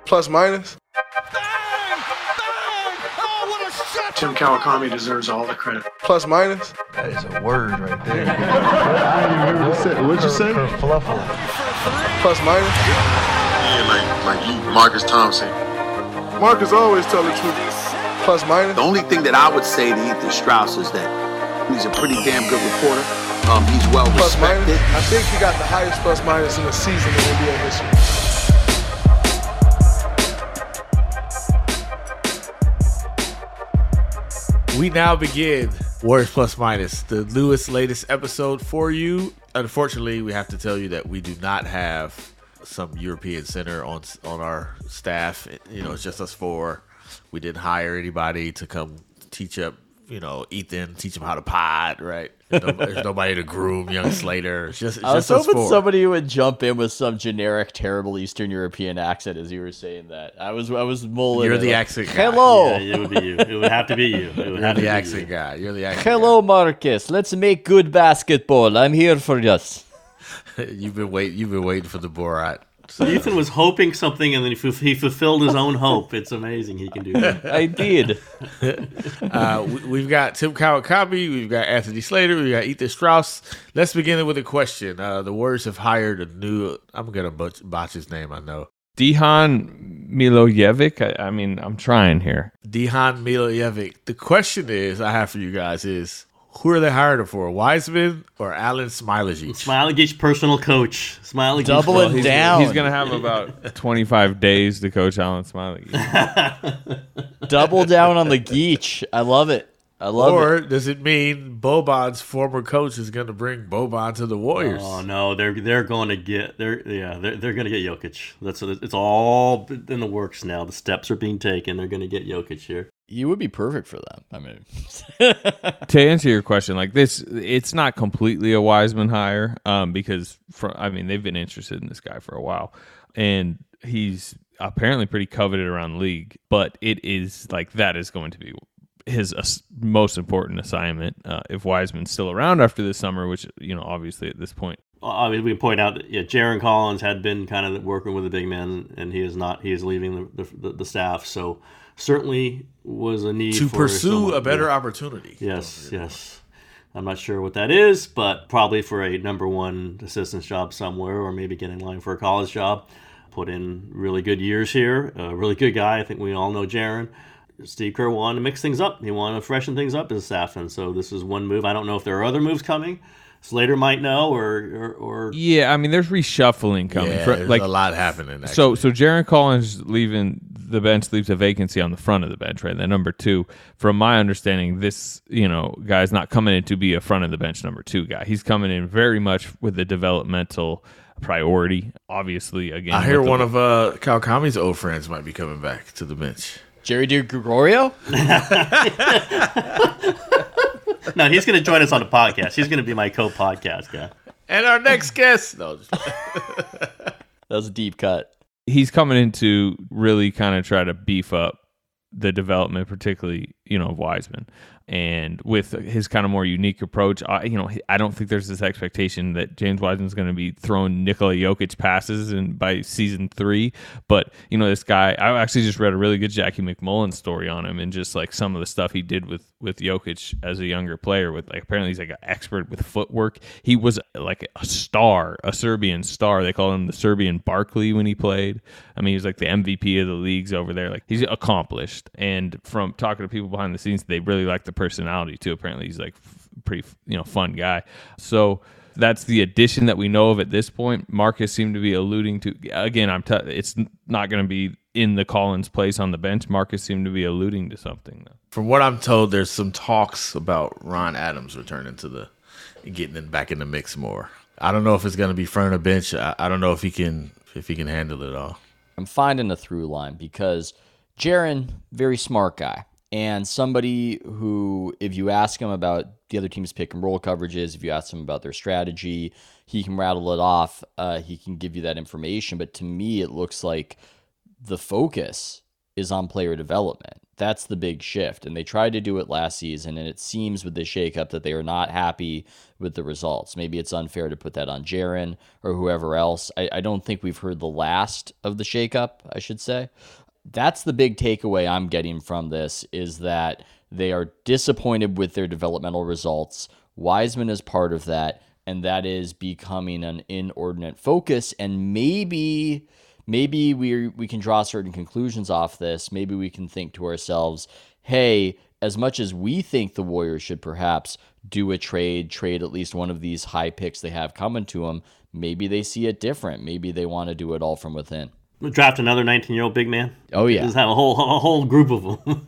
Plus minus? Tim Kawakami deserves all the credit. Plus minus? That is a word right there. I didn't even hear what you said. What'd you say? Kerfluffle. Plus minus? Yeah, like you, Marcus Thompson. Marcus always tell the truth. Plus minus? The only thing that I would say to Ethan Strauss is that he's a pretty damn good reporter. He's well Plus respected. minus? I think he got the highest plus minus in the season in NBA history. We now begin Warriors Plus Minus, the newest, latest episode for you. Unfortunately, we have to tell you that we do not have some European center on our staff. It's just us four. We didn't hire anybody to come teach up, Ethan, teach him how to pod, right? There's nobody to groom young Slater. It's just I was us hoping four. somebody would jump in with some generic, terrible Eastern European accent as you were saying that. I was mulling. You're it, the like, accent guy. Hello. Yeah, it would be you. It would have to be you. You're the accent guy. You're the accent Hello, Marcus. Let's make good basketball. I'm here for us. guy. You've been waiting for the Borat. So. Ethan was hoping something, and then he fulfilled his own hope. It's amazing he can do that. I did. We've got Tim Kawakami, we've got Anthony Slater, we've got Ethan Strauss. Let's begin with a question. The Warriors have hired a new, I'm going to botch his name, I know. Dejan Milojevic. I mean, I'm trying here. Dejan Milojevic. The question I have for you guys is, who are they hiring for, Wiseman or Alan Smilagic? Smilagic, personal coach. Smilagic. Doubling down. He's going to have about 25 days to coach Alan Smilagic. Double down on the Geach. I love it. Or does it mean Boban's former coach is going to bring Boban to the Warriors? Oh no, they're going to get they're going to get Jokic. It's all in the works now. The steps are being taken. They're going to get Jokic here. You would be perfect for them. I mean, To answer your question, like this, it's not completely a Wiseman hire because they've been interested in this guy for a while, and he's apparently pretty coveted around the league. But it is like that is going to be his most important assignment if Wiseman's still around after this summer, which obviously at this point. Obviously, we can point out that Jaron Collins had been kind of working with the big man, and he is not. He is leaving the staff. So certainly was a need to for pursue someone, a better opportunity. Yes. I'm not sure what that is, but probably for a number one assistant's job somewhere, or maybe get in line for a college job. Put in really good years here. A really good guy. I think we all know Jaron. Steve Kerr wanted to mix things up. He wanted to freshen things up as staff, and so this is one move. I don't know if there are other moves coming. Slater might know, or yeah, I mean, there's reshuffling coming. Yeah, there's a lot happening. So Jaron Collins leaving the bench leaves a vacancy on the front of the bench, right? Then number two, from my understanding, this guy's not coming in to be a front of the bench number two guy. He's coming in very much with the developmental priority. Obviously, again, I hear one of Kawakami's old friends might be coming back to the bench. Jerry DiGregorio? No, he's going to join us on the podcast. He's going to be my co-podcast guy. And our next guest. No, That was a deep cut. He's coming in to really kind of try to beef up the development, particularly, of Wiseman. And with his kind of more unique approach, I don't think there's this expectation that James Wiseman's going to be throwing Nikola Jokic passes by season 3. But, this guy, I actually just read a really good Jackie McMullen story on him and just like some of the stuff he did with Jokic as a younger player. With like apparently he's like an expert with footwork. He was like a Serbian star. They call him the Serbian Barkley when he played. I mean, he was like the MVP of the leagues over there. Like he's accomplished. And from talking to people behind the scenes, they really like the personality too. Apparently he's like pretty fun guy. So that's the addition that we know of at this point. Marcus seemed to be alluding to, again, it's not going to be in the Collins place on the bench. Marcus seemed to be alluding to something though. From what I'm told, there's some talks about Ron Adams returning getting back in the mix more. I don't know if it's going to be front of the bench. I don't know if he can handle it all. I'm finding a through line because Jaron, very smart guy. And somebody who, if you ask him about the other team's pick and roll coverages, if you ask him about their strategy, he can rattle it off. He can give you that information. But to me, it looks like the focus is on player development. That's the big shift. And they tried to do it last season, and it seems with the shakeup that they are not happy with the results. Maybe it's unfair to put that on Jaren or whoever else. I don't think we've heard the last of the shakeup, I should say. That's the big takeaway I'm getting from this, is that they are disappointed with their developmental results. Wiseman is part of that, and that is becoming an inordinate focus. And maybe we can draw certain conclusions off this. Maybe we can think to ourselves, hey, as much as we think the Warriors should perhaps do a trade at least one of these high picks they have coming to them, maybe they see it different. Maybe they want to do it all from within. We'll draft another 19-year-old big man. Oh, yeah. Just have a whole group of them.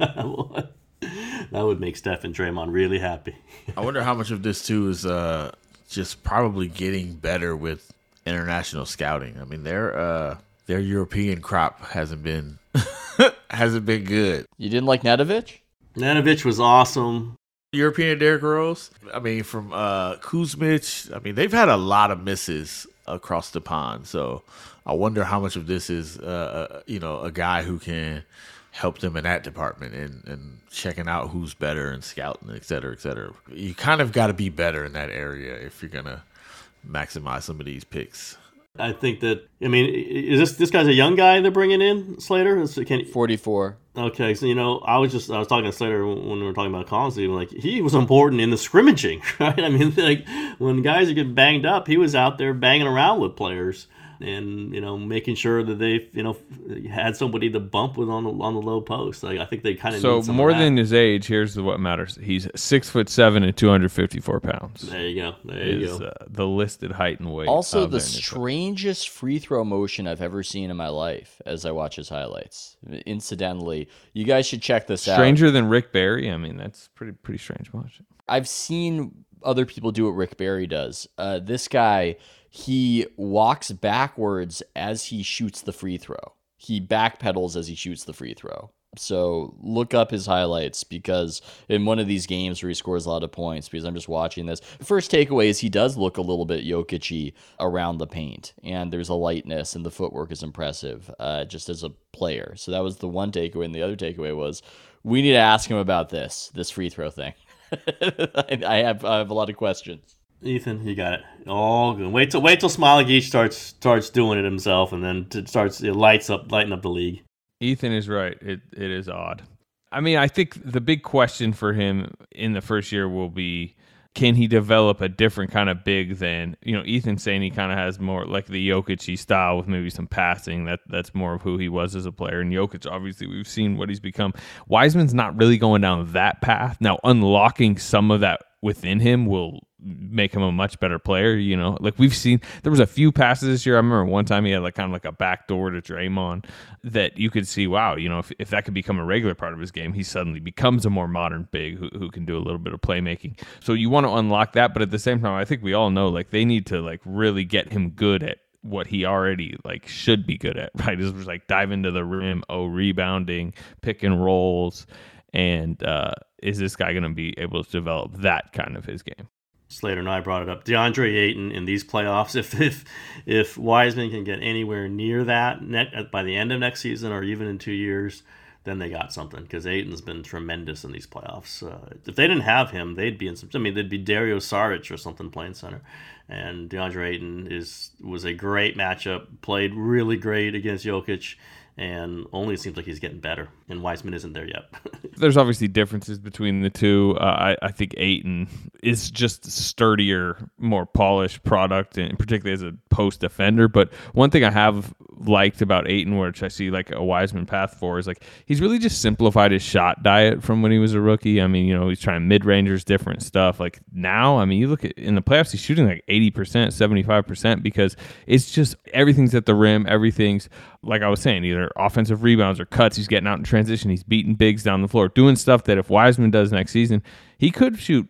That would make Steph and Draymond really happy. I wonder how much of this, too, is just probably getting better with international scouting. I mean, their European crop hasn't been good. You didn't like Nedovic? Nedovic was awesome. European Derrick Rose. I mean, from Kuzmic. I mean, they've had a lot of misses across the pond. So I wonder how much of this is, a guy who can help them in that department and checking out who's better and scouting, et cetera, et cetera. You kind of got to be better in that area if you're going to maximize some of these picks. I think that, I mean, is this guy's a young guy they're bringing in, Slater? 44. Okay, so, I was talking to Slater when we were talking about Collins, like, he was important in the scrimmaging, right? I mean, like, when guys are getting banged up, he was out there banging around with players and, making sure that they, had somebody to bump with on the low post. Like, I think they kind of so need some more of that. than his age. Here's what matters: he's 6'7" and 254 pounds. There you go. There you go. The listed height and weight. Also, the strangest free throw motion I've ever seen in my life as I watch his highlights. Incidentally, you guys should check this out. Stranger than Rick Barry. I mean, that's pretty strange motion. I've seen other people do what Rick Barry does. This guy, he walks backwards as he shoots the free throw. He backpedals as he shoots the free throw. So look up his highlights, because in one of these games where he scores a lot of points, because I'm just watching this, first takeaway is he does look a little bit Jokic-y around the paint, and there's a lightness, and the footwork is impressive just as a player. So that was the one takeaway, and the other takeaway was we need to ask him about this free throw thing. I have a lot of questions. Ethan, you got it. All good. Wait till Smiley starts doing it himself, and then starts lighting up the league. Ethan is right. It is odd. I mean, I think the big question for him in the first year will be, can he develop a different kind of big than, Ethan's saying he kind of has more like the Jokic-y style with maybe some passing. That's more of who he was as a player. And Jokic, obviously, we've seen what he's become. Wiseman's not really going down that path. Now, unlocking some of that within him will make him a much better player. Like we've seen, there was a few passes this year. I remember one time he had kind of a backdoor to Draymond that you could see, wow, if that could become a regular part of his game, he suddenly becomes a more modern big who can do a little bit of playmaking. So you want to unlock that, but at the same time, I think we all know they need to really get him good at what he already should be good at, right? Is dive into the rim, rebounding, pick and rolls, and is this guy going to be able to develop that kind of his game? Slater and I brought it up. DeAndre Ayton in these playoffs, if Wiseman can get anywhere near that by the end of next season or even in 2 years, then they got something, because Ayton's been tremendous in these playoffs. If they didn't have him, they'd be in some. I mean, they'd be Dario Saric or something playing center. And DeAndre Ayton was a great matchup, played really great against Jokic, and only seems like he's getting better, and Wiseman isn't there yet. There's obviously differences between the two. I think Ayton is just a sturdier, more polished product, and particularly as a post defender. But one thing I have liked about Ayton, which I see a Wiseman path for, is he's really just simplified his shot diet from when he was a rookie. I mean, he's trying mid-rangers, different stuff. Now, I mean, you look at in the playoffs, he's shooting 80%, 75%, because it's just everything's at the rim, everything's, like I was saying, either offensive rebounds or cuts. He's getting out in transition. He's beating bigs down the floor, doing stuff that if Wiseman does next season, he could shoot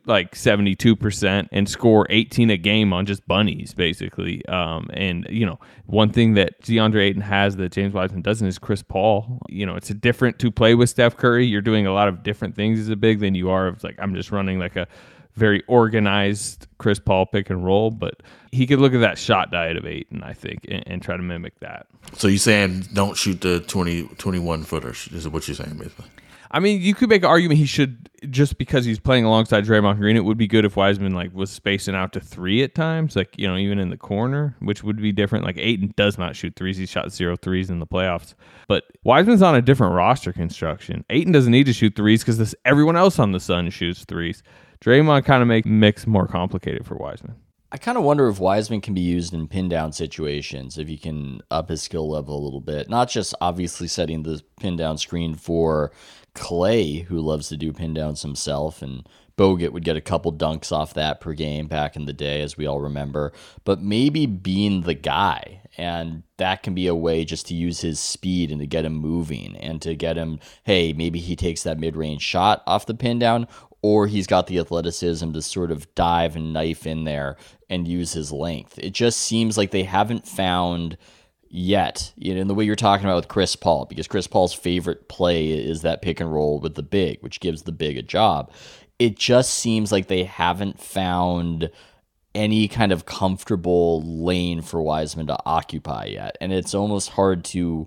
72% and score 18 a game on just bunnies, basically. And one thing that DeAndre Ayton has that James Wiseman doesn't is Chris Paul. It's a different to play with Steph Curry. You're doing a lot of different things as a big than you are of I'm just running a very organized Chris Paul pick and roll, but he could look at that shot diet of Ayton, I think, and try to mimic that. So you're saying don't shoot the 21 footers? Is what you're saying, basically? I mean, you could make an argument he should, just because he's playing alongside Draymond Green. It would be good if Wiseman was spacing out to 3 at times, even in the corner, which would be different. Like Ayton does not shoot threes; he shot 0 threes in the playoffs. But Wiseman's on a different roster construction. Ayton doesn't need to shoot threes because everyone else on the Suns shoots threes. Draymond kind of make mix more complicated for Wiseman. I kind of wonder if Wiseman can be used in pin down situations, if he can up his skill level a little bit. Not just obviously setting the pin down screen for Clay, who loves to do pin downs himself, and Bogut would get a couple dunks off that per game back in the day, as we all remember, but maybe being the guy. And that can be a way just to use his speed and to get him moving and to get him, hey, maybe he takes that mid-range shot off the pin down, or he's got the athleticism to sort of dive and knife in there and use his length. It just seems like they haven't found yet, in the way you're talking about with Chris Paul, because Chris Paul's favorite play is that pick and roll with the big, which gives the big a job. It just seems like they haven't found any kind of comfortable lane for Wiseman to occupy yet. And it's almost hard to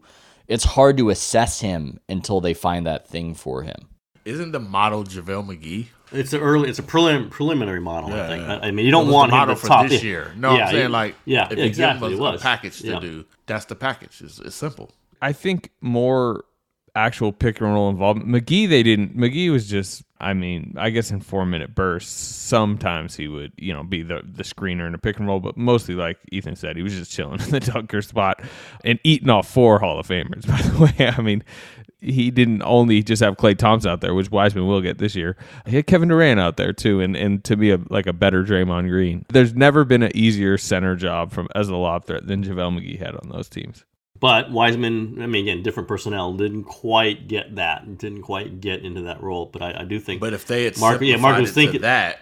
assess him until they find that thing for him. Isn't the model JaVale McGee? It's a preliminary model, Yeah, I think. yeah. I mean, you don't want the him model to for top this year. No, yeah, I'm saying if you give exactly, him it was. a package to Yeah. do, that's the package. It's simple. I think more actual pick and roll involvement. McGee was just, I guess in 4-minute bursts, sometimes he would, be the screener in a pick and roll, but mostly, like Ethan said, he was just chilling in the dunker spot and eating off 4 Hall of Famers, by the way. He didn't only just have Klay Thompson out there, which Wiseman will get this year. He had Kevin Durant out there too, and to be a better Draymond Green. There's never been an easier center job as a lob threat than JaVale McGee had on those teams. But Wiseman, again, different personnel, didn't quite get that, didn't quite get into that role. But I do think. But if they had Mark was thinking that,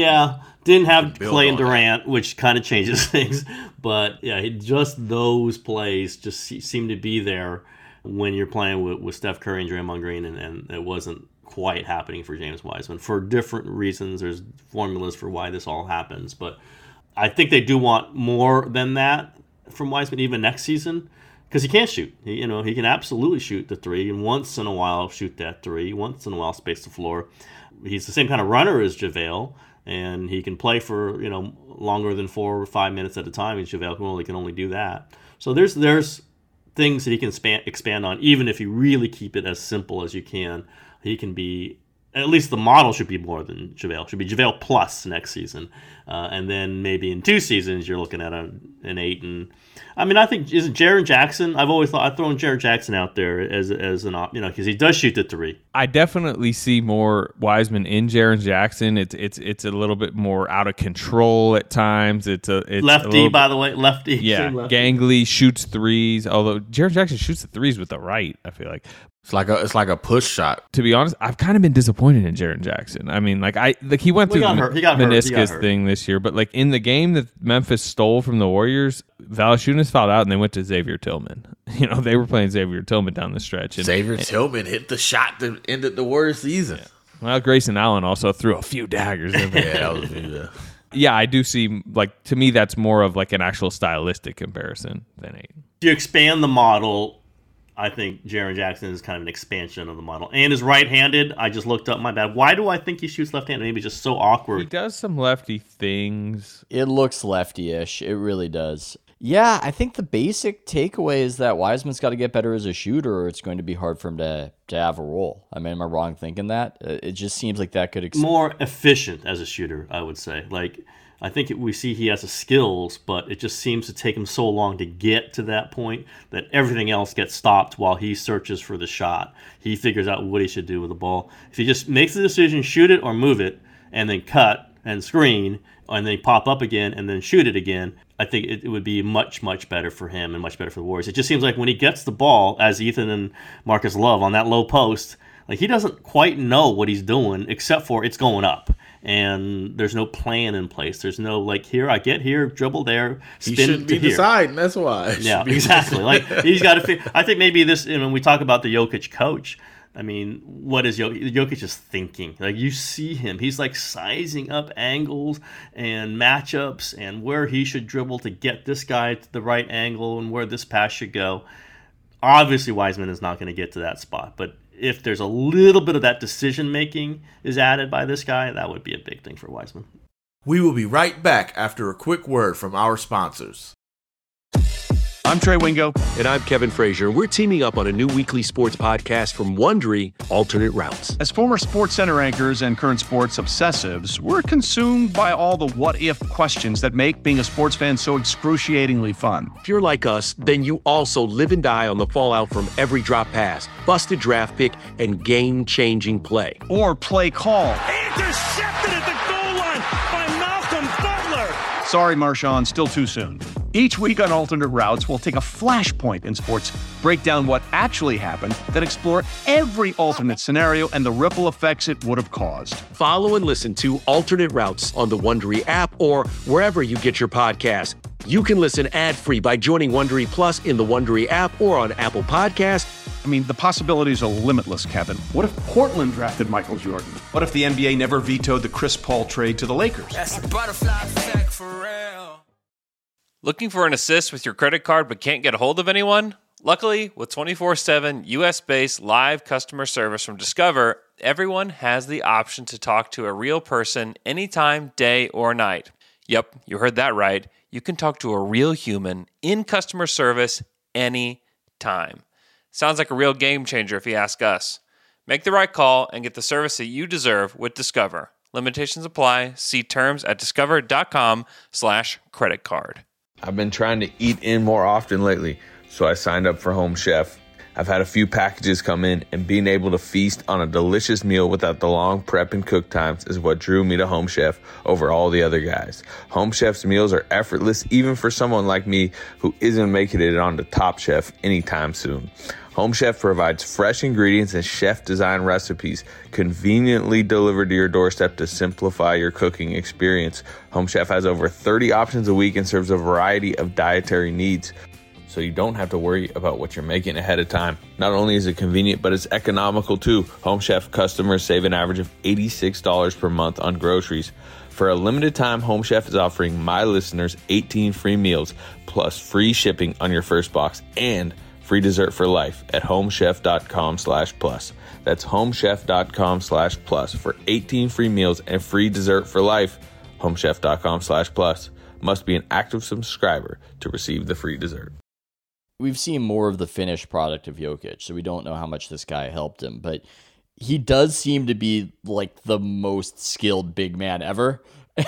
didn't have Clay and Durant, which kind of changes things. But yeah, just those plays just seem to be there when you're playing with Steph Curry and Draymond Green, and it wasn't quite happening for James Wiseman for different reasons. There's formulas for why this all happens, but I think they do want more than that from Wiseman even next season, because he can't shoot. He can absolutely shoot the 3, and once in a while shoot that 3, once in a while space the floor. He's the same kind of runner as JaVale, and he can play for longer than 4 or 5 minutes at a time, and JaVale can only do that. So there's things that he can expand on, even if you really keep it as simple as you can. He can be, at least the model should be more than JaVale. It should be JaVale plus next season. And then maybe in 2 seasons, you're looking at an 8. And I think, isn't Jaren Jackson? I've always thought I'd throw Jaren Jackson out there as an because he does shoot the 3. I definitely see more Wiseman in Jaren Jackson. It's a little bit more out of control at times. It's lefty, by the way, lefty. Yeah, lefty. gangly, shoots threes. Although Jaren Jackson shoots the threes with the right, I feel like. It's like a push shot. To be honest, I've kind of been disappointed in Jaren Jackson. He went through the meniscus thing this year, but in the game that Memphis stole from the Warriors, Valanciunas fouled out and they went to Xavier Tillman. They were playing Xavier Tillman down the stretch. Xavier Tillman hit the shot that ended the Warriors season. Yeah. Well, Grayson Allen also threw a few daggers in there. That was good. Yeah, I do see, to me, that's more of an actual stylistic comparison than Ayton. If you expand the model, I think Jaren Jackson is kind of an expansion of the model. And is right-handed. I just looked up, my bad. Why do I think he shoots left-handed? Maybe just so awkward. He does some lefty things. It looks lefty-ish. It really does. Yeah, I think the basic takeaway is that Wiseman's got to get better as a shooter, or it's going to be hard for him to have a role. Am I wrong thinking that? It just seems like that could... More efficient as a shooter, I would say. I think we see he has the skills, but it just seems to take him so long to get to that point that everything else gets stopped while he searches for the shot. He figures out what he should do with the ball. If he just makes the decision, shoot it or move it, and then cut and screen, and then pop up again and then shoot it again, I think it would be much, much better for him and much better for the Warriors. It just seems like when he gets the ball, as Ethan and Marcus love, on that low post, he doesn't quite know what he's doing except for it's going up. And there's no plan in place. There's no here I get here, dribble there, spin he shouldn't to be here. deciding. That's why. Yeah, exactly. He's got to. I think maybe this. When we talk about the Jokic coach, I mean, what is Jokic? Jokic just thinking? Like, you see him. He's like sizing up angles and matchups and where he should dribble to get this guy to the right angle and where this pass should go. Obviously, Wiseman is not going to get to that spot. But if there's a little bit of that decision-making is added by this guy, that would be a big thing for Wiseman. We will be right back after a quick word from our sponsors. I'm Trey Wingo. And I'm Kevin Frazier. We're teaming up on a new weekly sports podcast from Wondery, Alternate Routes. As former SportsCenter anchors and current sports obsessives, we're consumed by all the what-if questions that make being a sports fan so excruciatingly fun. If you're like us, then you also live and die on the fallout from every drop pass, busted draft pick, and game-changing play. Or play call. Intercepted at the goal line by Malcolm Butler. Sorry, Marshawn, still too soon. Each week on Alternate Routes, we'll take a flashpoint in sports, break down what actually happened, then explore every alternate scenario and the ripple effects it would have caused. Follow and listen to Alternate Routes on the Wondery app or wherever you get your podcasts. You can listen ad-free by joining Wondery Plus in the Wondery app or on Apple Podcasts. I mean, the possibilities are limitless, Kevin. What if Portland drafted Michael Jordan? What if the NBA never vetoed the Chris Paul trade to the Lakers? That's the butterfly effect for real. Looking for an assist with your credit card but can't get a hold of anyone? Luckily, with 24/7 US-based live customer service from Discover, everyone has the option to talk to a real person anytime, day or night. Yep, you heard that right. You can talk to a real human in customer service anytime. Sounds like a real game changer if you ask us. Make the right call and get the service that you deserve with Discover. Limitations apply. See terms at discover.com/creditcard. I've been trying to eat in more often lately, so I signed up for Home Chef. I've had a few packages come in, and being able to feast on a delicious meal without the long prep and cook times is what drew me to Home Chef over all the other guys. Home Chef's meals are effortless, even for someone like me who isn't making it on the Top Chef anytime soon. Home Chef provides fresh ingredients and chef-designed recipes conveniently delivered to your doorstep to simplify your cooking experience. Home Chef has over 30 options a week and serves a variety of dietary needs, so you don't have to worry about what you're making ahead of time. Not only is it convenient, but it's economical too. Home Chef customers save an average of $86 per month on groceries. For a limited time, Home Chef is offering my listeners 18 free meals plus free shipping on your first box and free dessert for life at homechef.com/plus. That's homechef.com/plus for 18 free meals and free dessert for life. Homechef.com/plus. Must be an active subscriber to receive the free dessert. We've seen more of the finished product of Jokic, so we don't know how much this guy helped him, but he does seem to be like the most skilled big man ever.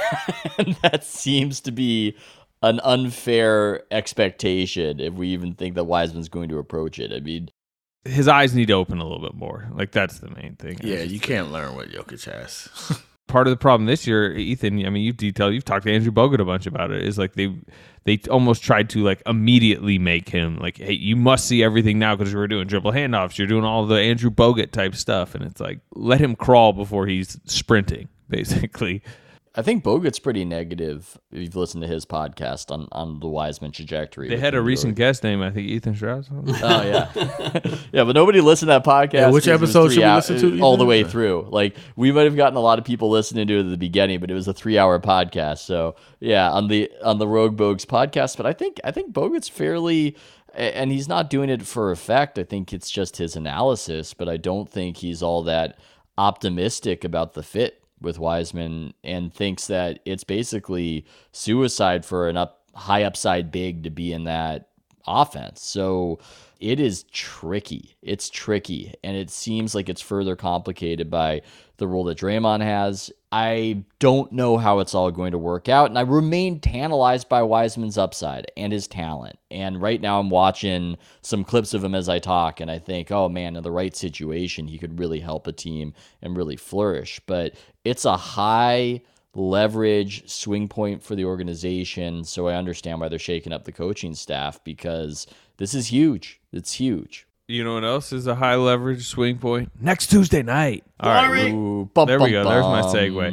And that seems to be an unfair expectation if we even think that Wiseman's going to approach it. I mean, his eyes need to open a little bit more. Like, that's the main thing. Yeah, you can't learn what Jokic has. Part of the problem this year, Ethan, I mean, you've talked to Andrew Bogut a bunch about it, is like they almost tried to like immediately make him like, hey, you must see everything now because we're doing dribble handoffs. You're doing all the Andrew Bogut type stuff. And it's like, let him crawl before he's sprinting, basically. I think Bogut's pretty negative if you've listened to his podcast on the Wiseman trajectory. They had a recent guest name, I think, Ethan Strauss. Oh, yeah. Yeah, but nobody listened to that podcast. Yeah, which episode should we listen to? All the way through. Like, we might have gotten a lot of people listening to it at the beginning, but it was a 3-hour podcast. So, yeah, on the Rogue Bogues podcast. But I think Bogut's fairly... And he's not doing it for effect. I think it's just his analysis, but I don't think he's all that optimistic about the fit with Wiseman and thinks that it's basically suicide for an high upside big to be in that offense. So it is tricky. It's tricky. And it seems like it's further complicated by the role that Draymond has. I don't know how it's all going to work out. And I remain tantalized by Wiseman's upside and his talent. And right now I'm watching some clips of him as I talk. And I think, oh man, in the right situation, he could really help a team and really flourish. But it's a high leverage swing point for the organization. So I understand why they're shaking up the coaching staff, because this is huge. It's huge. You know what else is a high leverage swing point? Next Tuesday night. All right. Ooh, there we go. There's my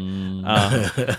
segue.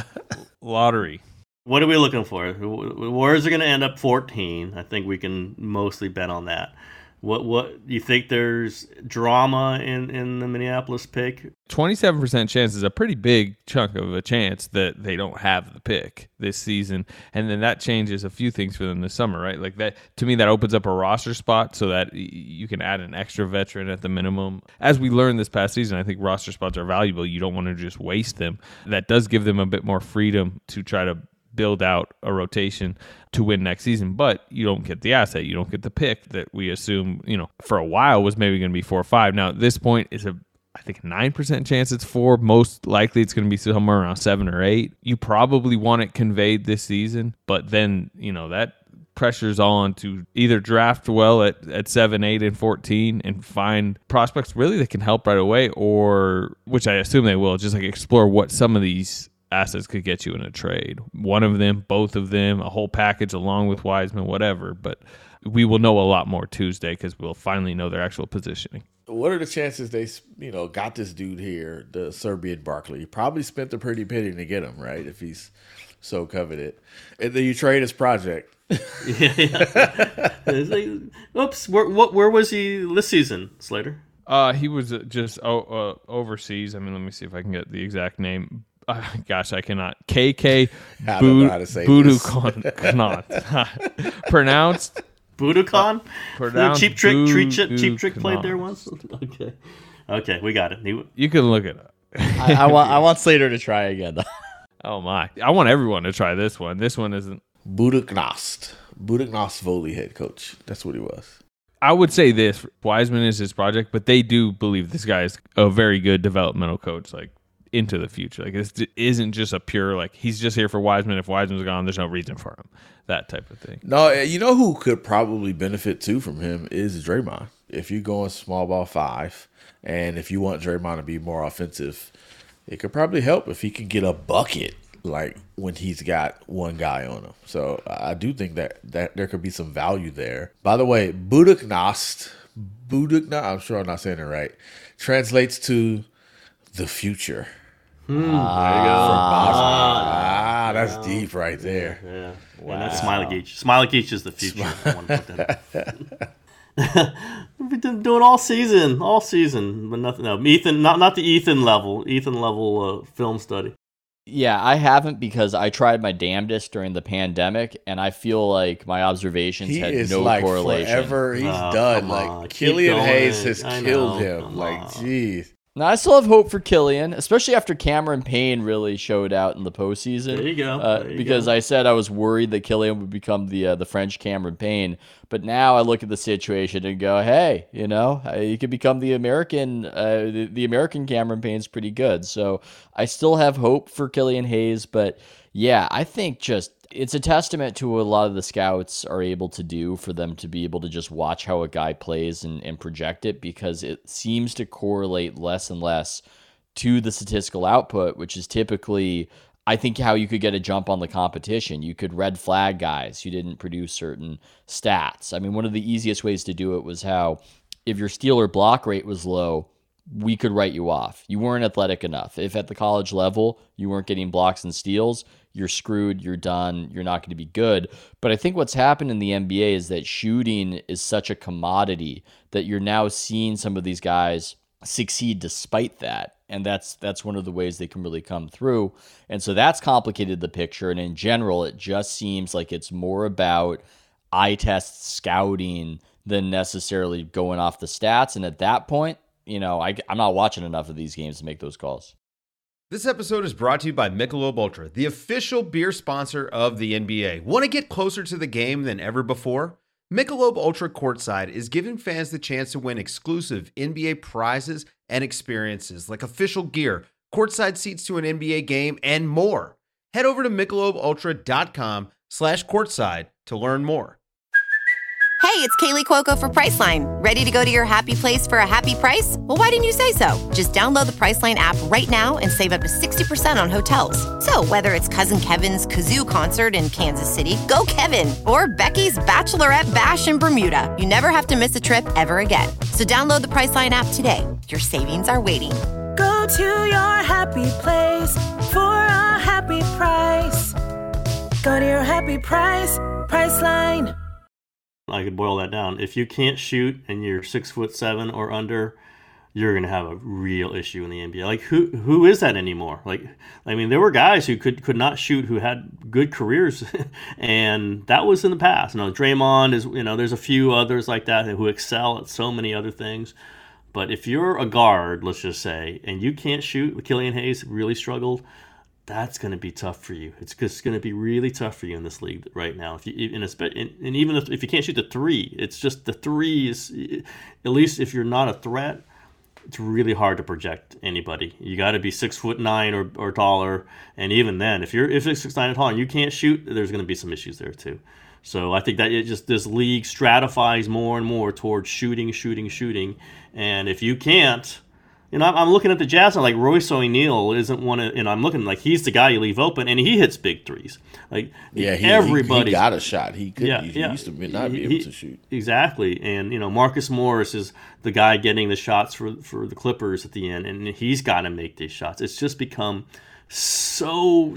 Lottery. What are we looking for? Warriors are going to end up 14. I think we can mostly bet on that. What you think there's drama in the Minneapolis pick? 27% chance is a pretty big chunk of a chance that they don't have the pick this season. And then that changes a few things for them this summer, right? Like that, to me, that opens up a roster spot so that you can add an extra veteran at the minimum. As we learned this past season, I think roster spots are valuable. You don't want to just waste them. That does give them a bit more freedom to try to build out a rotation to win next season, but you don't get the asset. You don't get the pick that we assume, for a while was maybe going to be 4 or 5. Now, at this point, is I think 9% chance it's 4. Most likely it's going to be somewhere around 7 or 8. You probably want it conveyed this season, but then, that pressure's on to either draft well at 7, 8, and 14 and find prospects really that can help right away, or, which I assume they will, just like explore what some of these assets could get you in a trade. One of them, both of them, a whole package along with Wiseman, whatever. But we will know a lot more Tuesday because we'll finally know their actual positioning. What are the chances they, got this dude here, the Serbian Barkley? Probably spent a pretty penny to get him, right? If he's so coveted. And then you trade his project. Yeah. Oops. Where was he this season, Slater? He was just overseas. I mean, let me see if I can get the exact name. Gosh, I cannot. KK Budokan. Pronounced Budokan? Pronounced Cheap Trick played there once? Okay, we got it. You can look it up. I want Slater to try again, though. Oh, my. I want everyone to try this one. This one isn't. Buduknost Voli head coach. That's what he was. I would say this. Wiseman is his project, but they do believe this guy is a very good developmental coach, like, into the future. Like, this isn't just a pure, like, he's just here for Wiseman. If Wiseman's gone, there's no reason for him. That type of thing. No, you know who could probably benefit, too, from him is Draymond. If you're going small ball 5, and if you want Draymond to be more offensive, it could probably help if he can get a bucket, like, when he's got one guy on him. So I do think that there could be some value there. By the way, Buduknost, I'm sure I'm not saying it right, translates to the future. There you go. That's deep right there. Yeah. Wow. And that's Smiley Geach. Smiley Geach is the future. I want to put that. We've been doing all season, but nothing. No, Ethan, not the Ethan level film study. Yeah, I haven't because I tried my damnedest during the pandemic, and I feel like my observations had no correlation. Forever, he's done. Like Killian Hayes has killed him. Like, jeez. Now, I still have hope for Killian, especially after Cameron Payne really showed out in the postseason. There you go. Because I said I was worried that Killian would become the French Cameron Payne, but now I look at the situation and go, hey, he could become the American. The American Cameron Payne's pretty good. So I still have hope for Killian Hayes, but yeah, I think just it's a testament to what a lot of the scouts are able to do for them to be able to just watch how a guy plays and project it, because it seems to correlate less and less to the statistical output, which is typically, I think, how you could get a jump on the competition. You could red flag guys who didn't produce certain stats. I mean, one of the easiest ways to do it was how if your steal or block rate was low, we could write you off. You weren't athletic enough. If at the college level you weren't getting blocks and steals, you're screwed, you're done, you're not going to be good. But I think what's happened in the NBA is that shooting is such a commodity that you're now seeing some of these guys succeed despite that. And that's one of the ways they can really come through. And so that's complicated the picture. And in general, it just seems like it's more about eye test scouting than necessarily going off the stats. And at that point, I'm not watching enough of these games to make those calls. This episode is brought to you by Michelob Ultra, the official beer sponsor of the NBA. Want to get closer to the game than ever before? Michelob Ultra Courtside is giving fans the chance to win exclusive NBA prizes and experiences like official gear, courtside seats to an NBA game, and more. Head over to MichelobUltra.com/courtside to learn more. Hey, it's Kaylee Cuoco for Priceline. Ready to go to your happy place for a happy price? Well, why didn't you say so? Just download the Priceline app right now and save up to 60% on hotels. So whether it's Cousin Kevin's Kazoo Concert in Kansas City, go Kevin, or Becky's Bachelorette Bash in Bermuda, you never have to miss a trip ever again. So download the Priceline app today. Your savings are waiting. Go to your happy place for a happy price. Go to your happy price, Priceline. I could boil that down. If you can't shoot and you're 6'7" or under, you're going to have a real issue in the NBA. Like, who is that anymore? Like, I mean, there were guys who could not shoot who had good careers, and that was in the past. You know, Draymond is, you know, there's a few others like that who excel at so many other things. But if you're a guard, let's just say, and you can't shoot, Killian Hayes really struggled, that's going to be tough for you. It's just going to be really tough for you in this league right now. If you, and even if you can't shoot the three, it's just the three is, at least if you're not a threat, it's really hard to project anybody. You got to be 6'9" or taller, and even then, if you're 6'9" and taller and you can't shoot, there's going to be some issues there too. So I think that this league stratifies more and more towards shooting, and if you can't, you know, I'm looking at the Jazz and like Royce O'Neal isn't one of, and I'm looking like he's the guy you leave open, and he hits big threes. Like everybody he got a shot. He could. He used to not be able to shoot. Exactly, and you know, Marcus Morris is the guy getting the shots for the Clippers at the end, and he's got to make these shots. It's just become so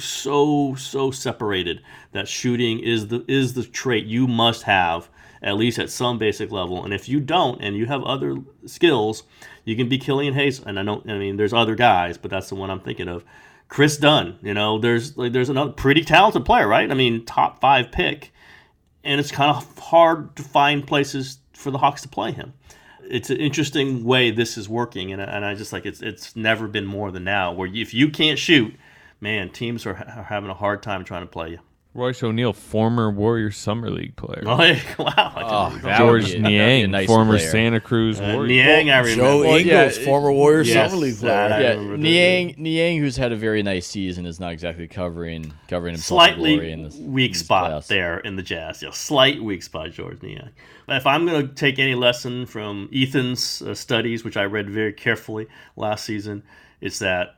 separated that shooting is the trait you must have at least at some basic level, and if you don't, and you have other skills, you can be Killian Hayes. And I mean, there's other guys, but that's the one I'm thinking of. Chris Dunn, you know, there's another pretty talented player, right? I mean, top 5 pick, and it's kind of hard to find places for the Hawks to play him. It's an interesting way this is working, and I just like it's never been more than now, where if you can't shoot, man, teams are having a hard time trying to play you. Royce O'Neal, former Warriors Summer League player. Oh, wow. George Niang, former Santa Cruz Warriors. Niang, I remember. Joe Ingles, former Warriors Summer League player. Niang, who's had a very nice season, is not exactly covering himself slightly glory in this weak spot there in the Jazz. Yeah, slight weak spot, George Niang. But if I'm going to take any lesson from Ethan's studies, which I read very carefully last season, it's that,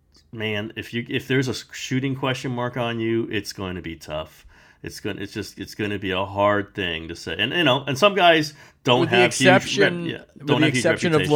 man, if there's a shooting question mark on you, it's going to be tough. It's going to be a hard thing to say. And you know, and some guys don't have huge reputations. With the exception of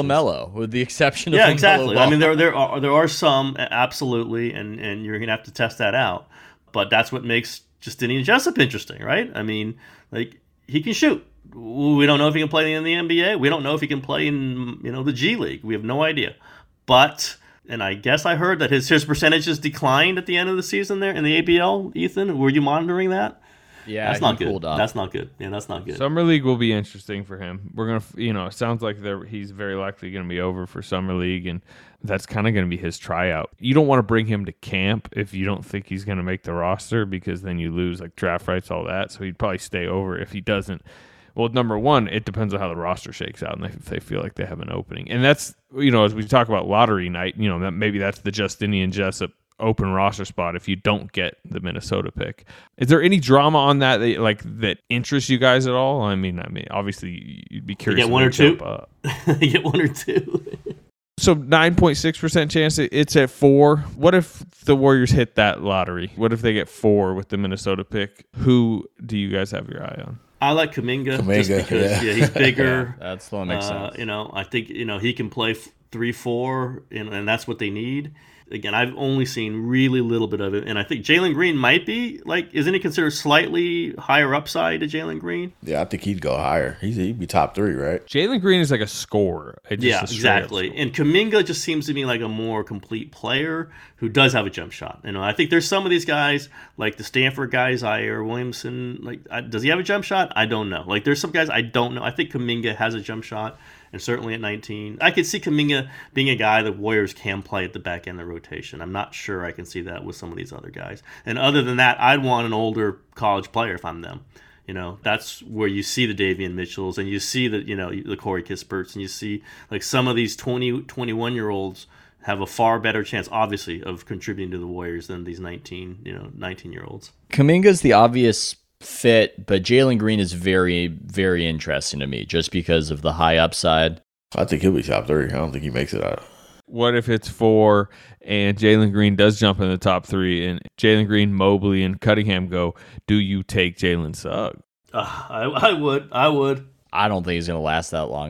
LaMelo. Yeah, exactly. I mean, there are some, absolutely, and you're gonna have to test that out. But that's what makes Justinian Jessup interesting, right? I mean, like, he can shoot. We don't know if he can play in the NBA. We don't know if he can play in, you know, the G League. We have no idea. But, and I guess I heard that his percentages declined at the end of the season there in the ABL. Ethan, were you monitoring that? Yeah, that's not good. That's not good. Yeah, that's not good. Summer League will be interesting for him. We're gonna, you know, it sounds like he's very likely going to be over for Summer League, and that's kind of going to be his tryout. You don't want to bring him to camp if you don't think he's going to make the roster, because then you lose like draft rights, all that. So he'd probably stay over if he doesn't. Well, number one, it depends on how the roster shakes out, and if they feel like they have an opening. And that's, you know, as we talk about lottery night, you know, that maybe that's the Justinian Jessup open roster spot if you don't get the Minnesota pick. Is there any drama on that that interests you guys at all? I mean, obviously you'd be curious. You get one or two. You get one or two. So 9.6% chance it's at 4. What if the Warriors hit that lottery? What if they get 4 with the Minnesota pick? Who do you guys have your eye on? I like Kuminga just because he's bigger. That's what makes sense. You know, I think, you know, he can play 3-4, and that's what they need. Again, I've only seen really little bit of it, and I think Jalen Green might be, like, isn't he considered slightly higher upside to Jalen Green? Yeah, I think he'd go higher. He'd be top 3, right? Jalen Green is like a scorer. Yeah, exactly. And Kuminga just seems to me like a more complete player who does have a jump shot. You know, I think there's some of these guys, like the Stanford guys, Zaire Williamson. Like, does he have a jump shot? I don't know. Like, there's some guys I don't know. I think Kuminga has a jump shot. And certainly at 19, I could see Kuminga being a guy the Warriors can play at the back end of the rotation. I'm not sure I can see that with some of these other guys. And other than that, I'd want an older college player if I'm them. You know, that's where you see the Davion Mitchells, and you see the, you know, the Corey Kisperts, and you see like some of these 20, 21-year-olds have a far better chance, obviously, of contributing to the Warriors than these 19-year-olds. Kuminga's the obvious fit, but Jalen Green is very, very interesting to me just because of the high upside. I think he'll be top 3. I don't think he makes it out. What if it's 4 and Jalen Green does jump in the top 3 and Jalen Green, Mobley, and Cunningham go? Do you take Jalen Suggs? I would. I don't think he's going to last that long, though.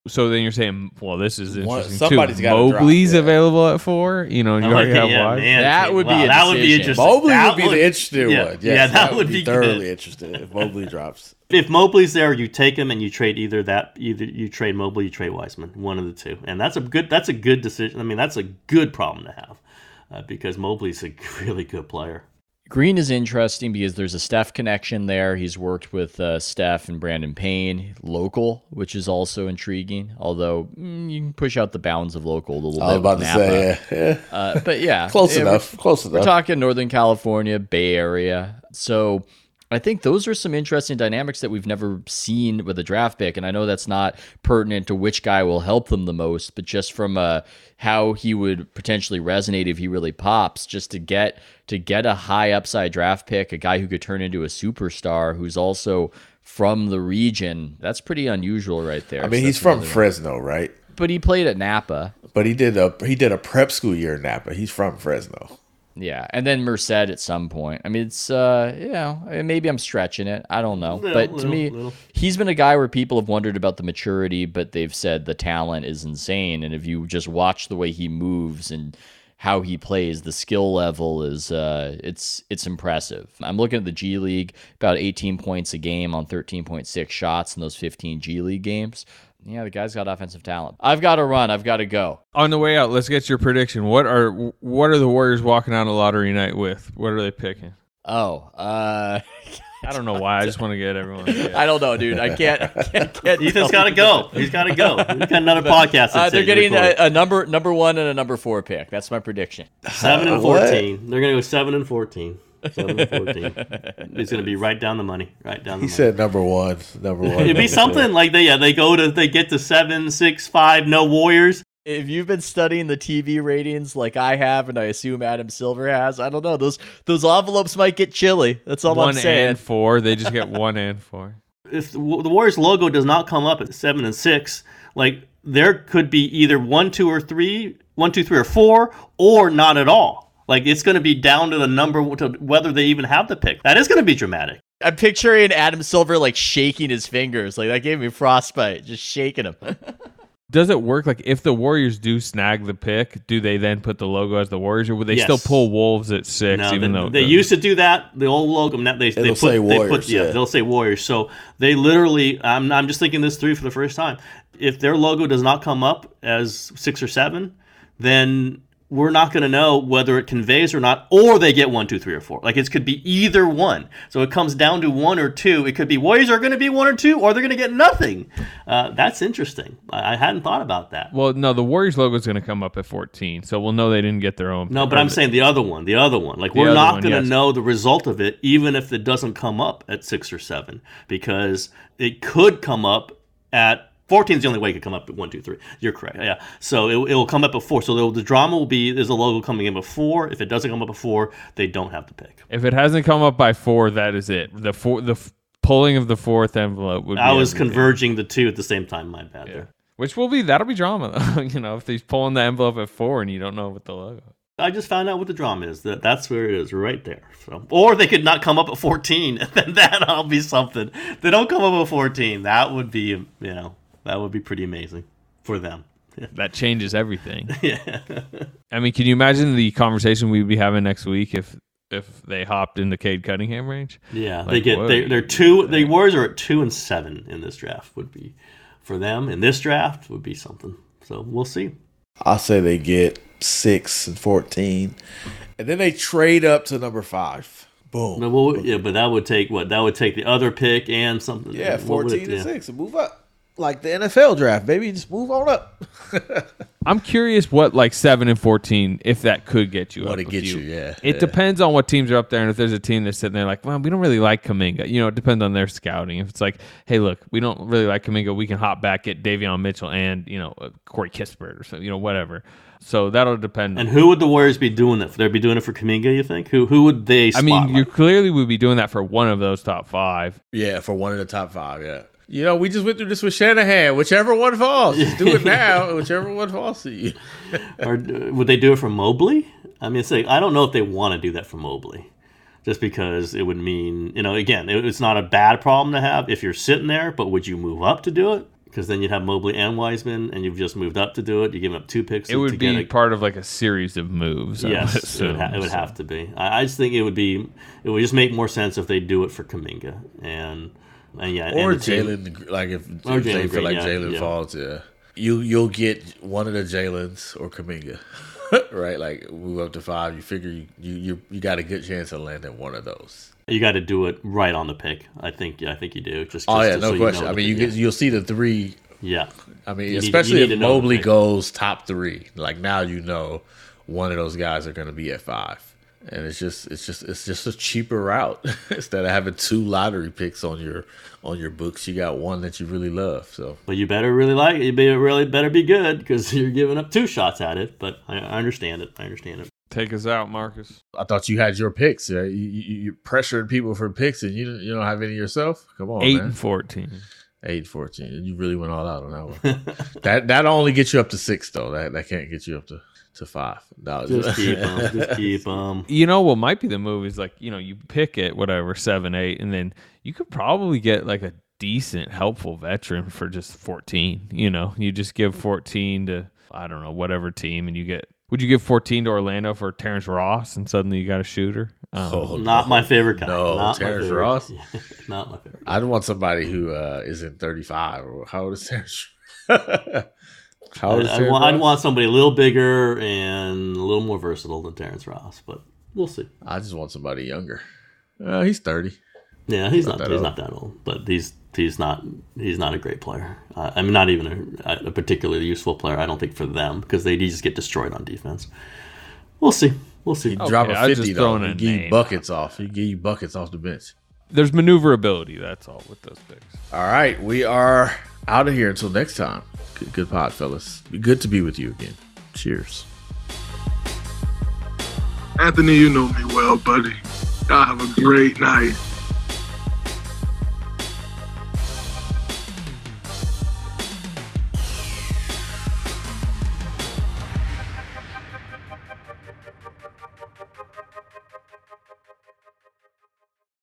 So then you're saying, well, this is interesting somebody's too. gotta drop, Mobley's yeah. available at 4. You know, and you already have Wiseman. That would be a that would be decision. interesting. Mobley That would be the interesting one. Yes, that would be thoroughly good. interesting if Mobley drops. If Mobley's there, you take him and you trade either you trade Mobley, you trade Wiseman, one of the two, and that's a good decision. I mean, that's a good problem to have because Mobley's a really good player. Green is interesting because there's a Steph connection there. He's worked with Steph and Brandon Payne, local, which is also intriguing. Although you can push out the bounds of local a little bit. I was about to say, yeah. But yeah, close enough. We're talking Northern California, Bay Area. So I think those are some interesting dynamics that we've never seen with a draft pick. And I know that's not pertinent to which guy will help them the most, but just from how he would potentially resonate if he really pops, just to get a high upside draft pick, a guy who could turn into a superstar who's also from the region. That's pretty unusual right there. I mean, he's from Fresno, right? But he played at Napa. But he did a prep school year in Napa. He's from Fresno. Yeah, and then Merced at some point. I mean, it's maybe I'm stretching it. I don't know, but to me, he's been a guy where people have wondered about the maturity, but they've said the talent is insane. And if you just watch the way he moves and how he plays, the skill level is it's impressive. I'm looking at the G League, about 18 points a game on 13.6 shots in those 15 G League games. Yeah, the guy's got offensive talent. I've got to run. I've got to go. On the way out, let's get your prediction. What are the Warriors walking out of lottery night with? What are they picking? I don't know why. I just want to get everyone. I don't know, dude. I can't. Ethan's got to go. He's got to go. We've got another podcast. They're getting a number 1 and a number 4 pick. That's my prediction. 7 and 14. They're going to go 7 and 14. 7 and 14. It's going to be right down the money. Right down the money. He said number one. It'd be something like they get to 7, 6, 5. No Warriors. If you've been studying the TV ratings like I have, and I assume Adam Silver has, I don't know. Those envelopes might get chilly. That's all I'm saying. 1 and 4. They just get 1 and 4. If the Warriors logo does not come up at 7 and 6, like there could be either 1, 2, 3, or 4, or not at all. Like it's going to be down to the number to whether they even have the pick. That is going to be dramatic. I'm picturing Adam Silver like shaking his fingers. Like that gave me frostbite, just shaking them. Does it work? Like if the Warriors do snag the pick, do they then put the logo as the Warriors, or would they still pull Wolves at 6? No, even though they used to do that, the old logo. They'll say Warriors. So they literally. I'm just thinking this through for the first time. If their logo does not come up as 6 or 7, then we're not going to know whether it conveys or not, or they get 1, 2, 3, or 4. Like it could be either one. So it comes down to 1 or 2. It could be Warriors are going to be 1 or 2, or they're going to get nothing. That's interesting. I hadn't thought about that. Well, no, the Warriors logo is going to come up at 14, so we'll know they didn't get their own. No, but I'm saying the other one. Like we're not going to know the result of it, even if it doesn't come up at 6 or 7, because it could come up at 14 is the only way it could come up at 1, 2, 3. You're correct. Yeah. So it will come up at 4. So the drama will be is the logo coming in before. If it doesn't come up before, they don't have the pick. If it hasn't come up by 4, that is it. The pulling of the 4th envelope would be. I was converging the two at the same time. My bad there. That'll be drama though. If he's pulling the envelope at 4 and you don't know what the logo. I just found out what the drama is. That's where it is, right there. So, or they could not come up at 14, and then that'll be something. They don't come up at 14. That would be, that would be pretty amazing for them. That changes everything. Yeah. I mean, can you imagine the conversation we'd be having next week if they hopped into Cade Cunningham range? Yeah, they're 2. The Warriors are at 2 and 7 in this draft. Would be for them in this draft would be something. So we'll see. I'll say they get 6 and 14, and then they trade up to number 5. Boom. But that would take what? That would take the other pick and something. Yeah, 14 and 6, and move up. Like the NFL draft, baby, just move on up. I'm curious what 7 and 14, if that could get you. What it get you? Yeah. It depends on what teams are up there, and if there's a team that's sitting there like, well, we don't really like Kuminga. It depends on their scouting. If it's like, hey, look, we don't really like Kuminga, we can hop back, get Davion Mitchell and Corey Kispert or something, whatever. So that'll depend. And who would the Warriors be doing it? They'd be doing it for Kuminga, you think? Who would they spotlight? I mean, you clearly would be doing that for one of those top 5. Yeah, for one of the top 5, yeah. We just went through this with Shanahan. Whichever one falls, just do it now. Whichever one falls to you. Or would they do it for Mobley? I mean, I don't know if they want to do that for Mobley, just because it would mean, again, it's not a bad problem to have if you're sitting there. But would you move up to do it? because then you'd have Mobley and Wiseman, and you've just moved up to do it. You're giving up 2 picks. It would be part of like a series of moves. Yes, it would have to be. I just think it would just make more sense if they do it for Kuminga and yeah, or Jalen. Like if they feel like Jalen falls, you'll get one of the Jalen's or Kuminga. Right, like move up to 5. You figure you got a good chance of landing one of those. You got to do it right on the pick. I think you do. Just no so question. I mean, you'll see the 3. Yeah. I mean, especially if Mobley goes top 3, like now one of those guys are going to be at 5, and it's just a cheaper route instead of having 2 lottery picks on your books. You got one that you really love. So, but you better really like it. You better be good because you're giving up 2 shots at it. But I understand it. Take us out, Marcus. I thought you had your picks. You pressured people for picks, and you don't have any yourself. Come on, 8 man. and 14. 8-14. And you really went all out on that one. that only gets you up to 6, though. That can't get you up to 5. No, just keep them. You know what might be the move is like, you pick it, whatever, 7, 8, and then you could probably get like a decent, helpful veteran for just 14. You just give 14 to, I don't know, whatever team, and you get. Would you give 14 to Orlando for Terrence Ross, and suddenly you got a shooter? Not my favorite guy. No, Terrence Ross. Not my favorite. I'd want somebody who isn't 35. How old is Terrence? I'd want somebody a little bigger and a little more versatile than Terrence Ross, but we'll see. I just want somebody younger. He's 30. Yeah, he's not that old, but he's not a great player. I mean, not even a particularly useful player. I don't think for them because they just get destroyed on defense. We'll see. He'd drop a 50 though. He'd give you buckets off. He'd give you buckets off the bench. There's maneuverability. That's all with those picks. All right, we are out of here until next time. Good pod, fellas. Good to be with you again. Cheers. Anthony, you know me well, buddy. Y'all have a great night.